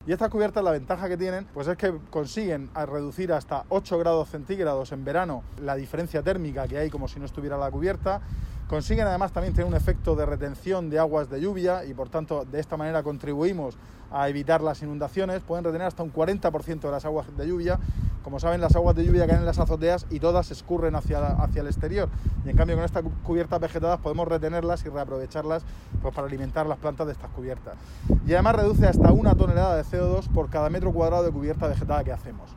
Y estas cubiertas, la ventaja que tienen pues es que consiguen reducir hasta 8 grados centígrados en verano la diferencia térmica que hay como si no estuviera la cubierta. Consiguen además también tener un efecto de retención de aguas de lluvia y por tanto de esta manera contribuimos a evitar las inundaciones. Pueden retener hasta un 40% de las aguas de lluvia. Como saben, las aguas de lluvia caen en las azoteas y todas escurren hacia el exterior. Y en cambio con estas cubiertas vegetadas podemos retenerlas y reaprovecharlas pues, para alimentar las plantas de estas cubiertas. Y además reduce hasta 1 tonelada de CO2 por cada metro cuadrado de cubierta vegetada que hacemos.